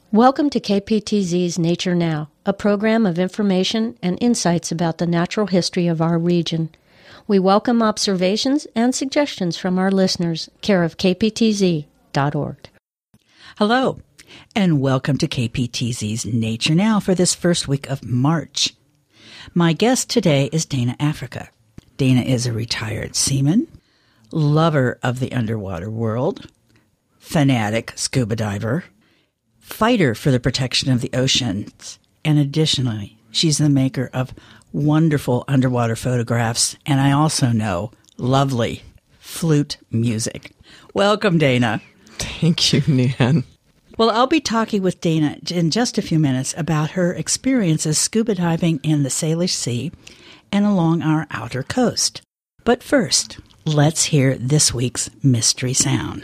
Welcome to KPTZ's Nature Now, a program of information and insights about the natural history of our region. We welcome observations and suggestions from our listeners, care of kptz.org. Hello, and welcome to KPTZ's Nature Now for this first week of March. My guest today is Dana Africa. Dana is a retired seaman, lover of the underwater world, fanatic scuba diver, fighter for the protection of the oceans, and additionally, she's the maker of wonderful underwater photographs, and I also know lovely flute music. Welcome, Dana. Thank you, Nan. Well, I'll be talking with Dana in just a few minutes about her experiences scuba diving in the Salish Sea and along our outer coast. But first, let's hear this week's mystery sound.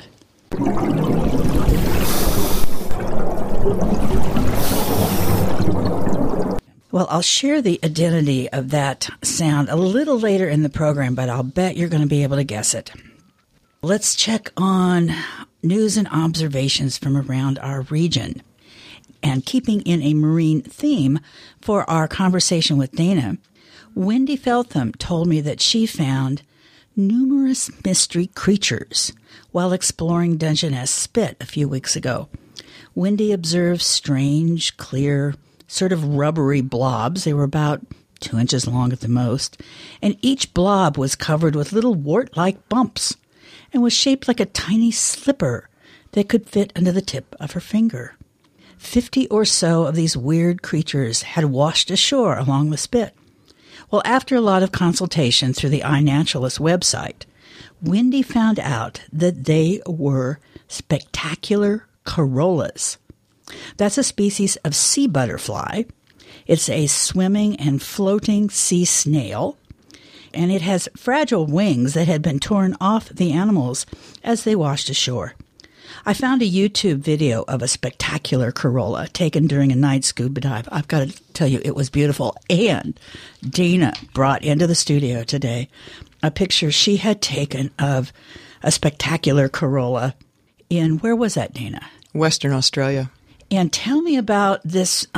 Well, I'll share the identity of that sound a little later in the program, but I'll bet you're going to be able to guess it. Let's check on news and observations from around our region. And keeping in a marine theme for our conversation with Dana, Wendy Feltham told me that she found numerous mystery creatures while exploring Dungeness Spit a few weeks ago. Wendy observed strange, clear, sort of rubbery blobs. They were about 2 inches long at the most, and each blob was covered with little wart-like bumps and was shaped like a tiny slipper that could fit under the tip of her finger. 50 or so of these weird creatures had washed ashore along the Spit. Well, after a lot of consultation through the iNaturalist website, Wendy found out that they were spectacular corollas. That's a species of sea butterfly. It's a swimming and floating sea snail, and it has fragile wings that had been torn off the animals as they washed ashore. I found a YouTube video of a spectacular corolla taken during a night scuba dive. I've got to tell you, it was beautiful. And Dana brought into the studio today a picture she had taken of a spectacular corolla in, where was that, Dana? Western Australia. And tell me about this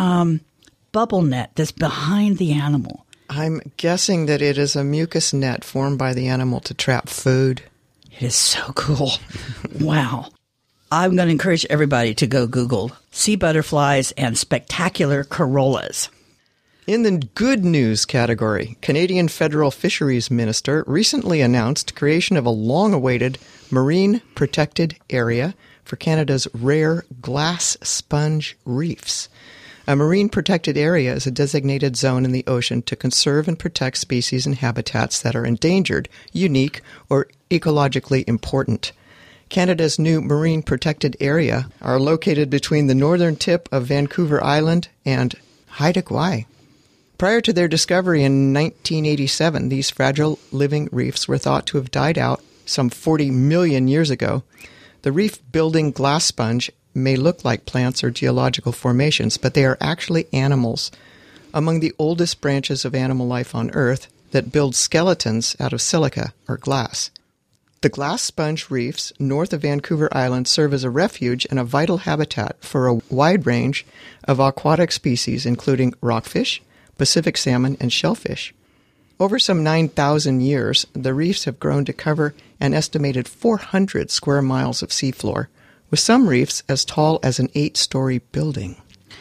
bubble net that's behind the animal. I'm guessing that it is a mucus net formed by the animal to trap food. It is so cool. Wow. I'm going to encourage everybody to go Google sea butterflies and spectacular corollas. In the good news category, Canadian Federal Fisheries Minister recently announced creation of a long-awaited marine protected area for Canada's rare glass sponge reefs. A marine protected area is a designated zone in the ocean to conserve and protect species and habitats that are endangered, unique, or ecologically important. Canada's new marine protected area are located between the northern tip of Vancouver Island and Haida Gwaii. Prior to their discovery in 1987, these fragile living reefs were thought to have died out some 40 million years ago. The reef-building glass sponge may look like plants or geological formations, but they are actually animals, among the oldest branches of animal life on Earth that build skeletons out of silica or glass. The glass sponge reefs north of Vancouver Island serve as a refuge and a vital habitat for a wide range of aquatic species, including rockfish, Pacific salmon, and shellfish. Over some 9,000 years, the reefs have grown to cover an estimated 400 square miles of seafloor, with some reefs as tall as an 8-story building.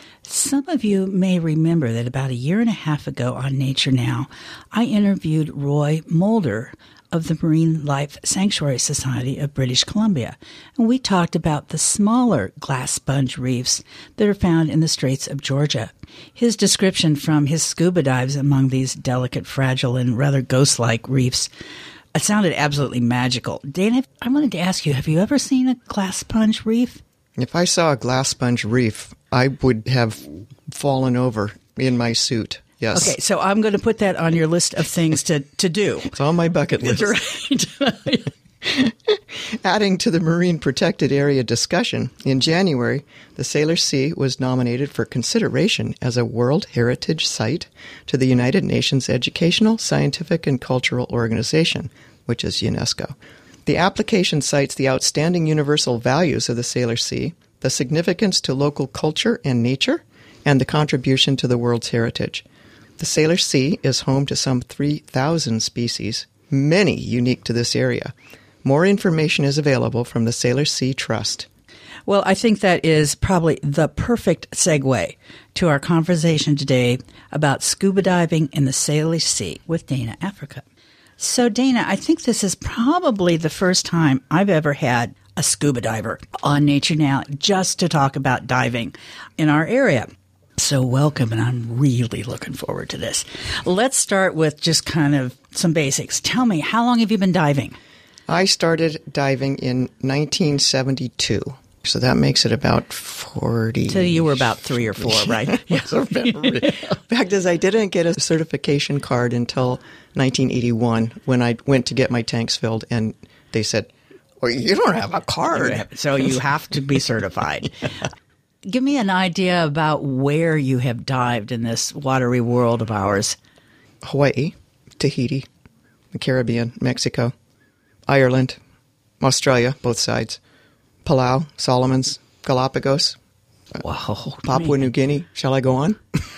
Some of you may remember that about a year and a half ago on Nature Now, I interviewed Roy Mulder of the Marine Life Sanctuary Society of British Columbia, and we talked about the smaller glass sponge reefs that are found in the Straits of Georgia. His description from his scuba dives among these delicate, fragile, and rather ghost-like reefs, it sounded absolutely magical. Dana, I wanted to ask you, have you ever seen a glass sponge reef? If I saw a glass sponge reef, I would have fallen over in my suit. Yes. Okay, so I'm going to put that on your list of things to do. It's on my bucket list. Right. Adding to the marine protected area discussion, in January, the Salish Sea was nominated for consideration as a World Heritage Site to the United Nations Educational, Scientific, and Cultural Organization, which is UNESCO. The application cites the outstanding universal values of the Salish Sea, the significance to local culture and nature, and the contribution to the world's heritage. The Salish Sea is home to some 3,000 species, many unique to this area. More information is available from the Salish Sea Trust. Well, I think that is probably the perfect segue to our conversation today about scuba diving in the Salish Sea with Dana Africa. So, Dana, I think this is probably the first time I've ever had a scuba diver on Nature Now just to talk about diving in our area. So welcome, and I'm really looking forward to this. Let's start with just kind of some basics. Tell me, how long have you been diving? I started diving in 1972, so that makes it about 40. So you were about 3 or 4, right? Yes. The fact is, I didn't get a certification card until 1981 when I went to get my tanks filled, and they said, well, you don't have a card. So you have to be certified. Give me an idea about where you have dived in this watery world of ours. Hawaii, Tahiti, the Caribbean, Mexico, Ireland, Australia, both sides, Palau, Solomons, Galapagos, Wow, Papua New Guinea. Shall I go on?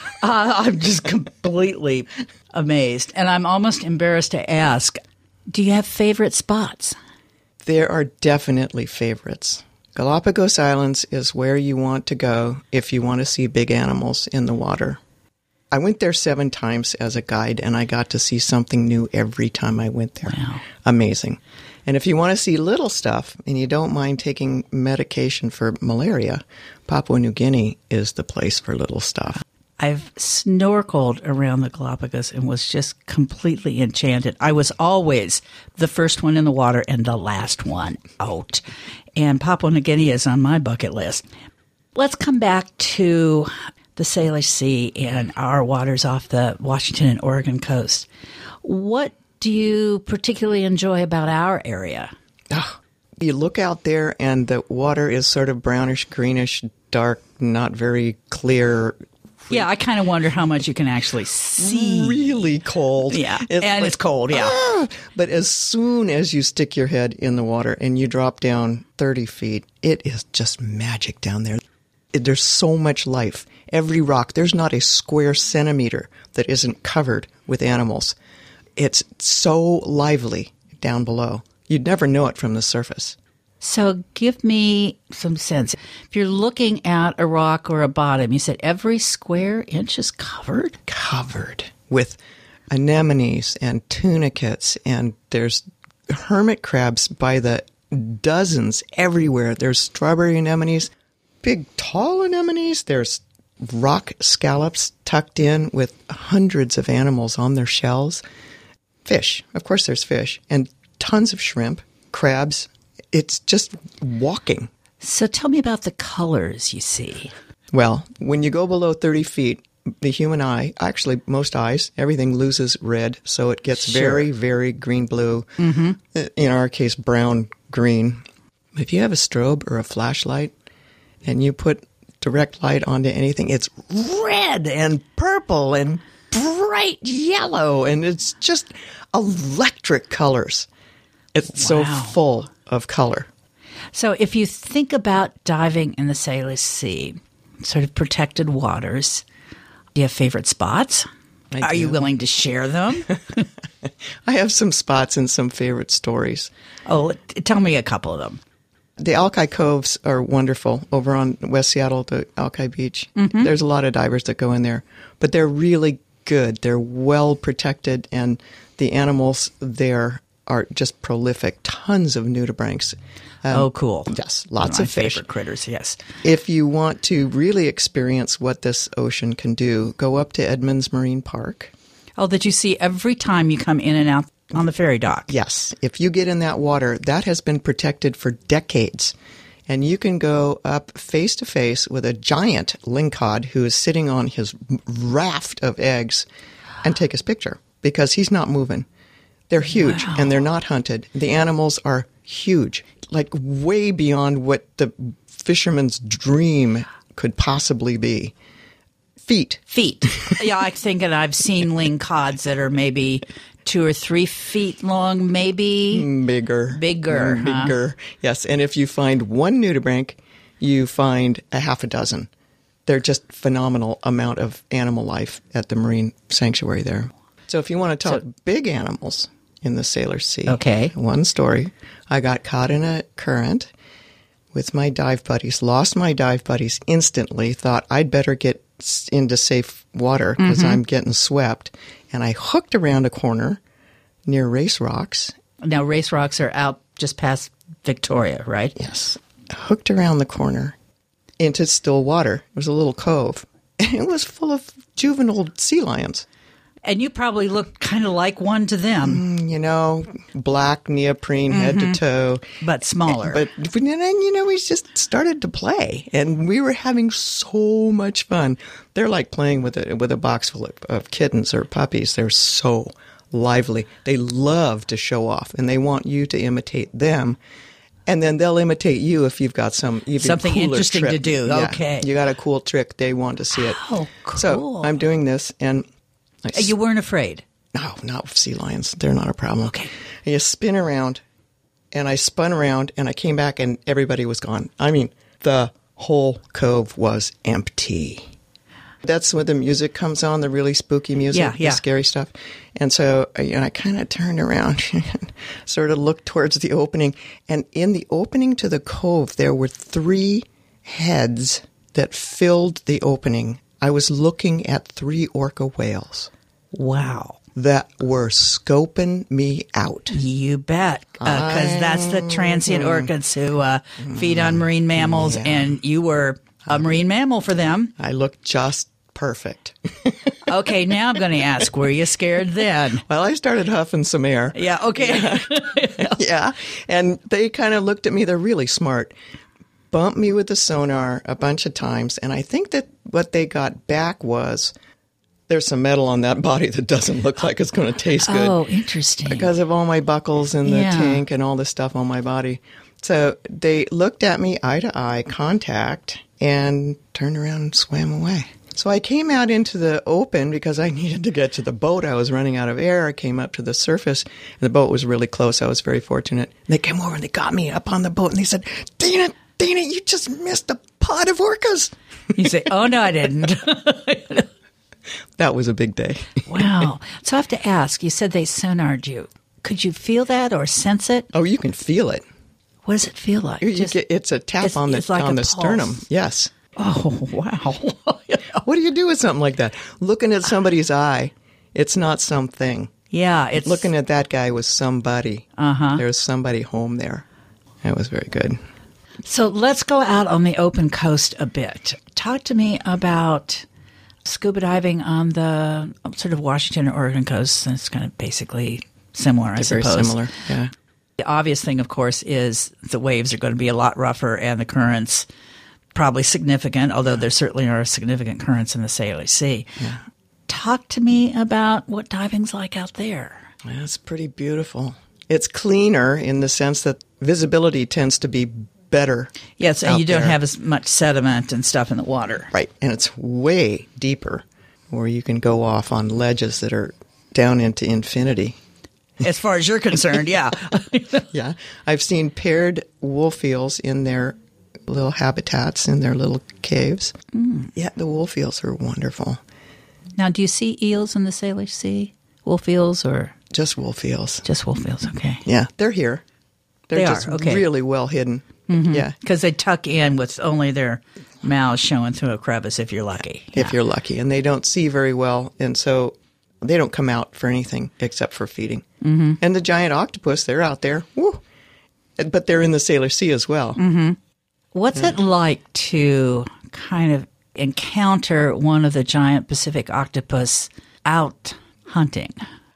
I'm just completely amazed. And I'm almost embarrassed to ask, do you have favorite spots? There are definitely favorites. Galapagos Islands is where you want to go if you want to see big animals in the water. I went there 7 times as a guide, and I got to see something new every time I went there. Wow. Amazing. And if you want to see little stuff and you don't mind taking medication for malaria, Papua New Guinea is the place for little stuff. I've snorkeled around the Galapagos and was just completely enchanted. I was always the first one in the water and the last one out. And Papua New Guinea is on my bucket list. Let's come back to the Salish Sea and our waters off the Washington and Oregon coast. What do you particularly enjoy about our area? You look out there and the water is sort of brownish, greenish, dark, not very clear. Yeah, I kind of wonder how much you can actually see. Really cold. Yeah, it's cold, yeah. But as soon as you stick your head in the water and you drop down 30 feet, it is just magic down there. There's so much life. Every rock, there's not a square centimeter that isn't covered with animals. It's so lively down below. You'd never know it from the surface. So give me some sense. If you're looking at a rock or a bottom, you said every square inch is covered? Covered with anemones and tunicates, and there's hermit crabs by the dozens everywhere. There's strawberry anemones, big tall anemones. There's rock scallops tucked in with hundreds of animals on their shells. Fish. Of course there's fish. And tons of shrimp, crabs. It's just walking. So tell me about the colors you see. Well, when you go below 30 feet, the human eye, actually most eyes, everything loses red, so it gets very, very green-blue. Mm-hmm. In our case, brown-green. If you have a strobe or a flashlight and you put direct light onto anything, it's red and purple and bright yellow, and it's just electric colors. It's so full of color. So if you think about diving in the Salish Sea, sort of protected waters, do you have favorite spots? Are you willing to share them? I have some spots and some favorite stories. Oh, tell me a couple of them. The Alki Coves are wonderful over on West Seattle, the Alki Beach. Mm-hmm. There's a lot of divers that go in there, but they're really good. They're well protected, and the animals there are just prolific. Tons of nudibranchs. Oh, cool. Yes, lots of fish. Favorite critters, yes. If you want to really experience what this ocean can do, go up to Edmonds Marine Park. Oh, that you see every time you come in and out on the ferry dock. Yes. If you get in that water, that has been protected for decades. And you can go up face to face with a giant lingcod who is sitting on his raft of eggs and take his picture because he's not moving. They're huge and they're not hunted. The animals are huge, like way beyond what the fisherman's dream could possibly be. Feet. Yeah, I think that I've seen lingcods that are maybe 2 or 3 feet long, maybe. Bigger. Huh? Yes. And if you find one nudibranch, you find a half a dozen. They're just phenomenal amount of animal life at the marine sanctuary there. So if you want to talk big animals in the Sailor Sea, Okay. one story. I got caught in a current with my dive buddies, lost my dive buddies instantly, thought I'd better get into safe water because I'm getting swept. And I hooked around a corner near Race Rocks. Now, Race Rocks are out just past Victoria, right? Yes. Hooked around the corner into still water. It was a little cove. And it was full of juvenile sea lions. And you probably looked kind of like one to them. You know, black neoprene head to toe. But smaller. But then, you know, we just started to play. And we were having so much fun. They're like playing with a box full of kittens or puppies. They're so lively. They love to show off. And they want you to imitate them. And then they'll imitate you if you've got some even something cooler interesting trick. to do. Yeah, Okay. you got a cool trick. They want to see it. Oh, cool. So I'm doing this, and You weren't afraid? no, not with sea lions. They're not a problem. Okay. And you spin around, and I spun around, and I came back, and everybody was gone. I mean, the whole cove was empty. That's when the music comes on, the really spooky music, Yeah. the scary stuff. And so I kind of turned around and sort of looked towards the opening. And in the opening to the cove, there were 3 heads that filled the opening. I was looking at 3 orca whales Wow. that were scoping me out. You bet. Because that's the transient orchids who feed on marine mammals, and you were a marine mammal for them. I looked just perfect. Okay, now I'm going to ask, were you scared then? Well, I started huffing some air. Yeah, okay. Yeah. And they kind of looked at me. They're really smart. Bumped me with the sonar a bunch of times. And I think that what they got back was there's some metal on that body that doesn't look like it's going to taste good. Oh, interesting. Because of all my buckles in the Yeah. tank and all the stuff on my body. So they looked at me eye to eye, contact, and turned around and swam away. So I came out into the open because I needed to get to the boat. I was running out of air. I came up to the surface, and the boat was really close. I was very fortunate. And they came over and they got me up on the boat, and they said, Dana, you just missed a pod of orcas. You say, oh, no, I didn't. That was a big day. Wow. So I have to ask, you said they sonared you. Could you feel that or sense it? Oh, you can feel it. What does it feel like? It's a tap on the it's like on a the sternum. pulse. Yes. Oh, wow. What do you do with something like that? Looking at somebody's eye, it's not something. Yeah, it's Looking at that guy was somebody. Uh-huh. There was somebody home there. That was very good. So let's go out on the open coast a bit. Talk to me about scuba diving on the sort of Washington or Oregon coast. It's kind of basically similar, I Very suppose. similar. Yeah. The obvious thing, of course, is the waves are going to be a lot rougher and the currents probably significant, although there certainly are significant currents in the Sailor Sea. Yeah. Talk to me about what diving's like out there. Yeah, it's pretty beautiful. It's cleaner in the sense that visibility tends to be better. Yes, and out you don't there. have as much sediment and stuff in the water. Right. And it's way deeper where you can go off on ledges that are down into infinity. As far as you're concerned, yeah. Yeah. I've seen paired wolf eels in their little habitats, in their little caves. Yeah, the wolf eels are wonderful. Now, do you see eels in the Sailor Sea? Wolf eels or Just wolf eels. just wolf eels? Okay. Yeah, they're here. They're They just are, okay. really well hidden. Yeah, Because they tuck in with only their mouths showing through a crevice if you're lucky. if you're lucky. And they don't see very well, and so they don't come out for anything except for feeding. Mm-hmm. And the giant octopus, they're out there. Woo! But they're in the Sailor Sea as well. Mm-hmm. What's it like to kind of encounter one of the giant Pacific octopus out hunting?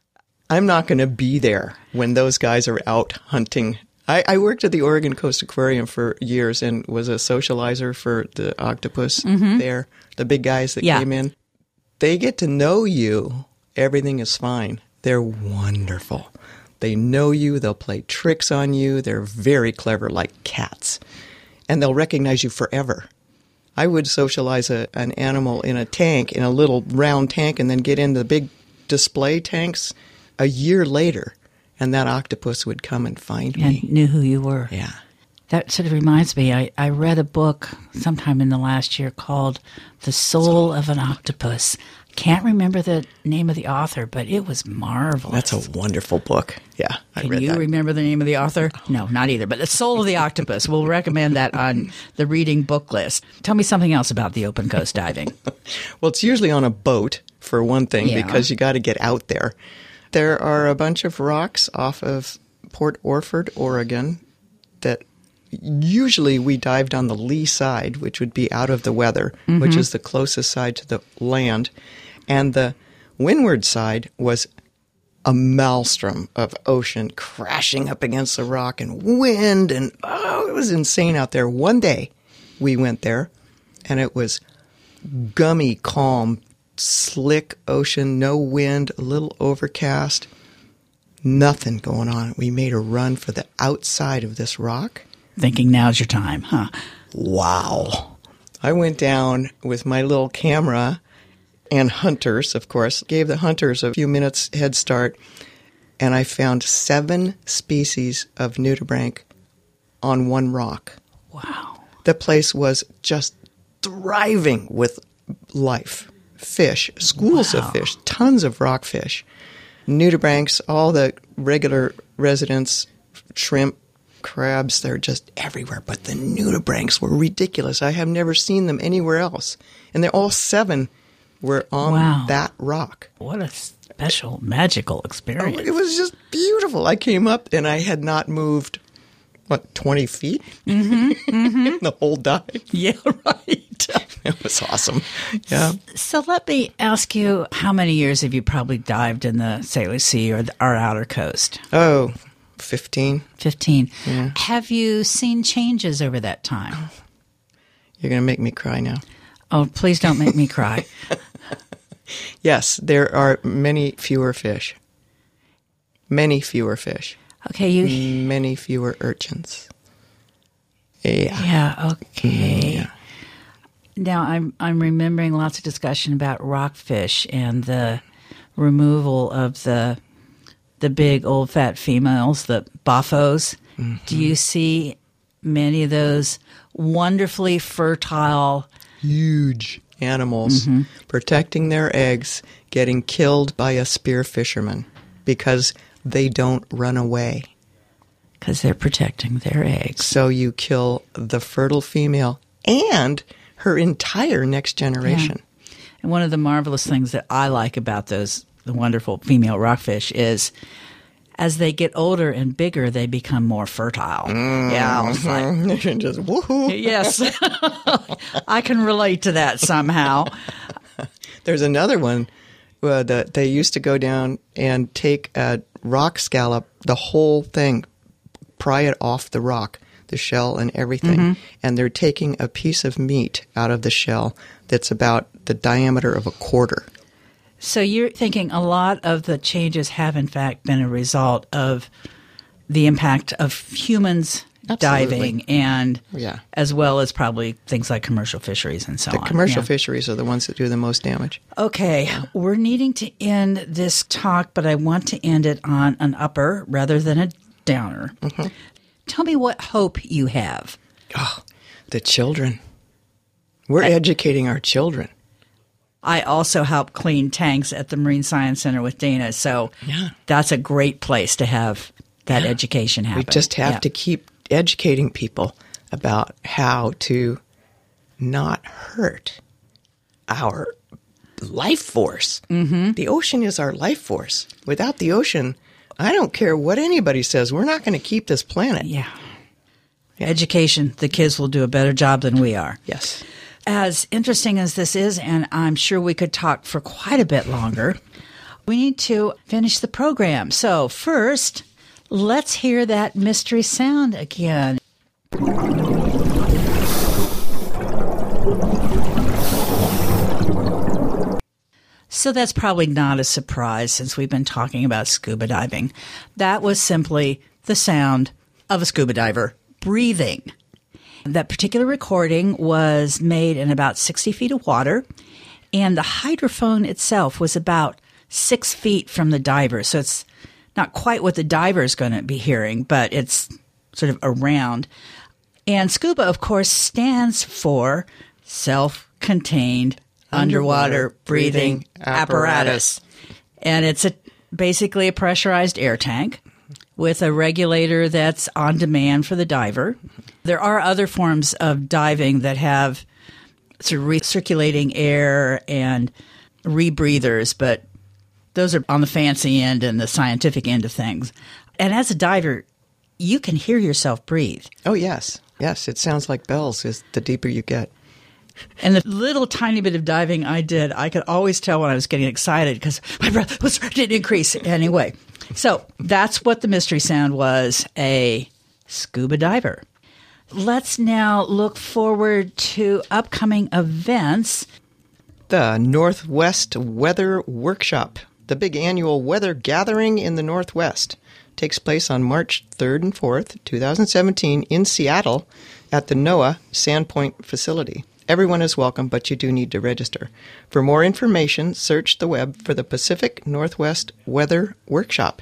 I'm not going to be there when those guys are out hunting. I worked at the Oregon Coast Aquarium for years and was a socializer for the octopus there, the big guys that Yeah. came in. They get to know you. Everything is fine. They're wonderful. They know you. They'll play tricks on you. They're very clever, like cats. And they'll recognize you forever. I would socialize an animal in a tank, in a little round tank, and then get in the big display tanks a year later, and that octopus would come and find me. And knew who you were. Yeah. That sort of reminds me, I read a book sometime in the last year called The Soul of an Octopus. Can't remember the name of the author, but it was marvelous. That's a wonderful book. Yeah, I read that. Can you remember the name of the author? No, not either. But The Soul of the Octopus. We'll recommend that on the reading book list. Tell me something else about the open coast diving. Well, it's usually on a boat, for one thing, because you got to get out there. There are a bunch of rocks off of Port Orford, Oregon, that usually we dived on the lee side, which would be out of the weather, which is the closest side to the land. And the windward side was a maelstrom of ocean crashing up against the rock and wind. And, it was insane out there. One day we went there, and it was gummy, calm, slick ocean, no wind, a little overcast, nothing going on. We made a run for the outside of this rock. Thinking now's your time, huh? Wow. I went down with my little camera and hunters, of course, gave the hunters a few minutes head start, and I found 7 species of nudibranch on one rock. Wow. The place was just thriving with life. Fish, schools of fish, tons of rockfish. Nudibranchs, all the regular residents, shrimp, crabs, they're just everywhere. But the nudibranchs were ridiculous. I have never seen them anywhere else. And they're all 7 were on that rock. What a special, magical experience. It was just beautiful. I came up and I had not moved, 20 feet? The whole dive. Yeah, right. It was awesome. Yeah. So let me ask you, how many years have you probably dived in the Salish Sea or our outer coast? 15. 15. Yeah. Have you seen changes over that time? You're going to make me cry now. Oh, please don't make me cry. Yes, there are many fewer fish. Many fewer fish. Okay, many fewer urchins. Yeah, okay. Yeah. Now I'm remembering lots of discussion about rockfish and the removal of the big old fat females, the boffos. Do you see many of those wonderfully fertile, huge animals protecting their eggs getting killed by a spear fisherman because they don't run away? Because they're protecting their eggs. So you kill the fertile female and her entire next generation. Yeah. And one of the marvelous things that I like about the wonderful female rockfish is as they get older and bigger, they become more fertile. Yeah, I was like, just woohoo. Yes, I can relate to that somehow. There's another one that they used to go down and take a rock scallop, the whole thing, pry it off the rock, the shell and everything, and they're taking a piece of meat out of the shell that's about the diameter of a quarter. So you're thinking a lot of the changes have, in fact, been a result of the impact of humans diving and as well as probably things like commercial fisheries and so on. The commercial fisheries are the ones that do the most damage. Okay, we're needing to end this talk, but I want to end it on an upper rather than a downer. Tell me what hope you have. Oh, the children. We're educating our children. I also help clean tanks at the Marine Science Center with Dana, so that's a great place to have that education happen. We just have to keep educating people about how to not hurt our life force. The ocean is our life force. Without the ocean, I don't care what anybody says, we're not going to keep this planet. Yeah. Education, the kids will do a better job than we are. Yes. As interesting as this is, and I'm sure we could talk for quite a bit longer, we need to finish the program. So first, let's hear that mystery sound again. So that's probably not a surprise since we've been talking about scuba diving. That was simply the sound of a scuba diver breathing. That particular recording was made in about 60 feet of water, and the hydrophone itself was about 6 feet from the diver. So it's not quite what the diver is going to be hearing, but it's sort of around. And SCUBA, of course, stands for Self-Contained Underwater Breathing Apparatus. And it's basically a pressurized air tank with a regulator that's on demand for the diver. There are other forms of diving that have sort of recirculating air and rebreathers, but those are on the fancy end and the scientific end of things. And as a diver, you can hear yourself breathe. Oh, yes. Yes, it sounds like bells as the deeper you get. And the little tiny bit of diving I did, I could always tell when I was getting excited because my breath was starting to increase. Anyway, so that's what the mystery sound was, a scuba diver. Let's now look forward to upcoming events. The Northwest Weather Workshop, the big annual weather gathering in the Northwest, takes place on March 3rd and 4th, 2017 in Seattle at the NOAA Sandpoint facility. Everyone is welcome, but you do need to register. For more information, search the web for the Pacific Northwest Weather Workshop.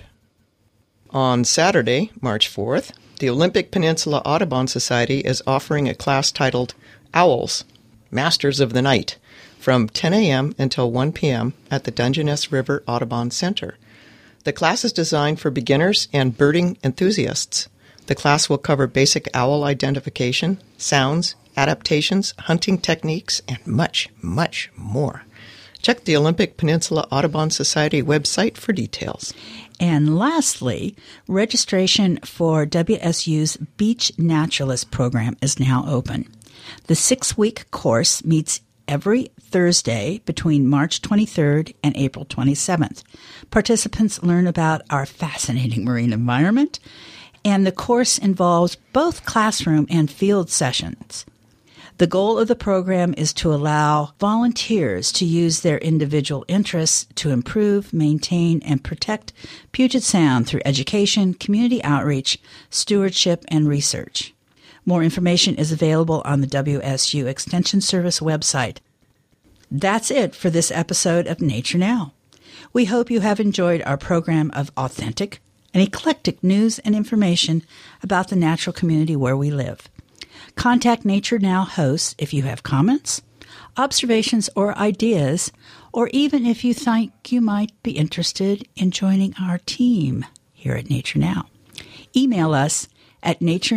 On Saturday, March 4th, the Olympic Peninsula Audubon Society is offering a class titled Owls, Masters of the Night, from 10 a.m. until 1 p.m. at the Dungeness River Audubon Center. The class is designed for beginners and birding enthusiasts. The class will cover basic owl identification, sounds, adaptations, hunting techniques, and much, much more. Check the Olympic Peninsula Audubon Society website for details. And lastly, registration for WSU's Beach Naturalist program is now open. The 6-week course meets every Thursday between March 23rd and April 27th. Participants learn about our fascinating marine environment, and the course involves both classroom and field sessions. The goal of the program is to allow volunteers to use their individual interests to improve, maintain, and protect Puget Sound through education, community outreach, stewardship, and research. More information is available on the WSU Extension Service website. That's it for this episode of Nature Now. We hope you have enjoyed our program of authentic and eclectic news and information about the natural community where we live. Contact Nature Now hosts if you have comments, observations, or ideas, or even if you think you might be interested in joining our team here at Nature Now. Email us at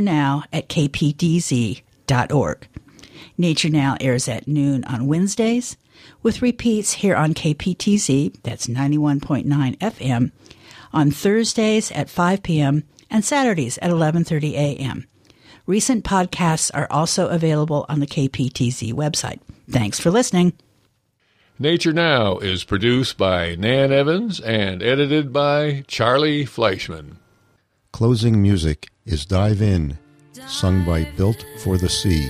naturenow@kpdz.org. Nature Now airs at noon on Wednesdays, with repeats here on KPTZ, that's 91.9 FM, on Thursdays at 5 p.m. and Saturdays at 11:30 a.m. Recent podcasts are also available on the KPTZ website. Thanks for listening. Nature Now is produced by Nan Evans and edited by Charlie Fleischman. Closing music is Dive In, sung by Built for the Sea.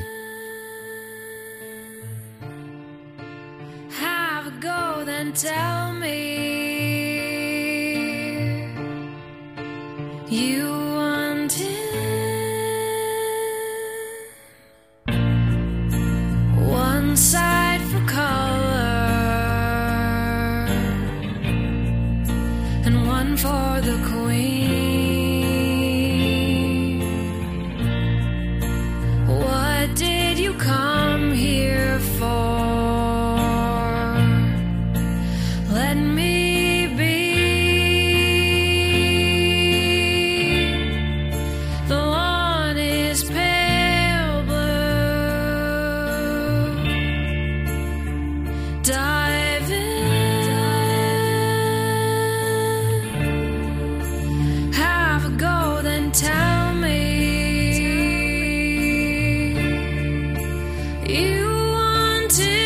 Have a go, then tell me you wanted one side for color and one for the queen. What did you come here for? Let me be. The lawn is pale blue. Dive in. Have a go, then tell me you wanted